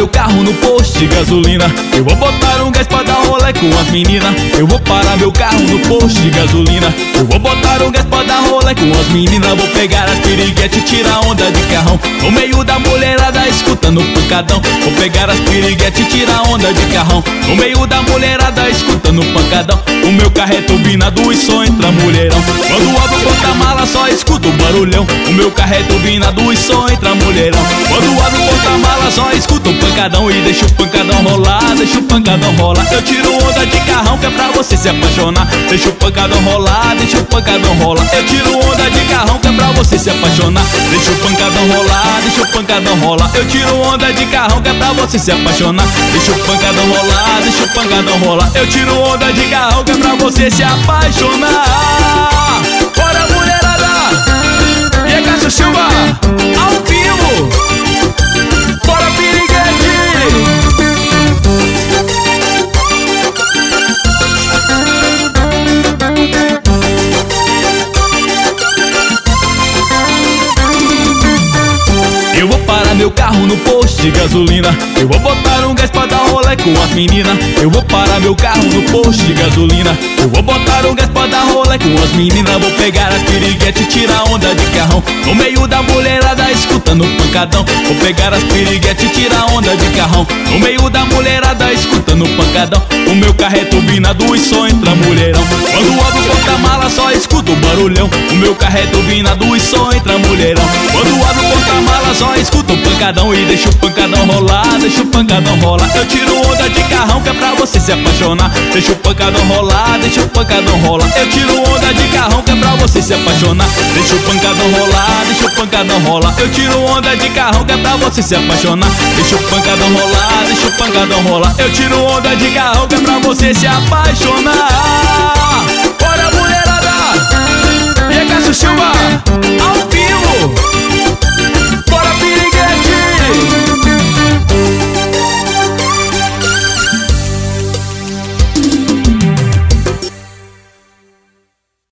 meu carro no posto de gasolina. Eu vou botar um gás pra dar rolê com as meninas. Eu vou parar meu carro no posto de gasolina. Eu vou botar um gás pra dar rolê com as meninas. Vou pegar as piriguetes e tirar onda de carrão no meio da mulherada escutando pancadão. Vou pegar as piriguetes e tirar onda de carrão no meio da mulherada escutando pancadão. O meu carro é turbinado e só entra mulherão. Quando abro o porta-mala só escuto barulhão. O meu carro é turbinado e só entra mulherão. Quando abro o porta-mala só escuto pancadão. E deixa o pancadão rolar, deixa o pancadão rolar. Eu tiro onda de carrão que é pra você se apaixonar. Deixa o pancadão rolar, deixa o pancadão rolar. Eu tiro onda de carrão que é pra você se apaixonar. Deixa o pancadão rolar, deixa o pancadão rolar. Eu tiro onda de carrão que é pra você se apaixonar. Deixa o pancadão rolar, deixa o pancadão rolar. Eu tiro onda de carrão que é pra você se apaixonar. Bora, mulherada! E é Cássio Silva, ao vivo! Bora, piriguete! Eu vou parar meu carro no posto de gasolina. Eu vou botar um gás pra dar rolê com as meninas. Eu vou parar meu carro no posto de gasolina. Eu vou botar um gás pra dar rolê com as meninas. Vou pegar as piriguetes e tirar onda de carrão no meio da mulherada escutando pancadão. Vou pegar as piriguetes e tirar onda de carrão no meio da mulherada escutando pancadão. O meu carro é turbinado e só entra mulherão. Quando abro o porta-mala só escuto barulhão. O meu carro é turbinado e só entra mulherão. Quando abro o porta-mala só escuto o pancadão. E deixa o pancadão rolar, deixa o pancadão rolar. Eu tiro onda de carrão que é pra você se apaixonar. Deixa o pancadão rolar, deixa o pancadão rolar. Eu tiro onda de carrão que é pra você se apaixonar. Deixa o pancadão rolar, deixa o pancadão rolar. Eu tiro onda de carrão que é pra você se apaixonar. Deixa o pancadão rolar, deixa o pancadão rolar. Eu tiro onda de carrão que é pra você se apaixonar. Bora, mulherada! E é Cássio Silva, ao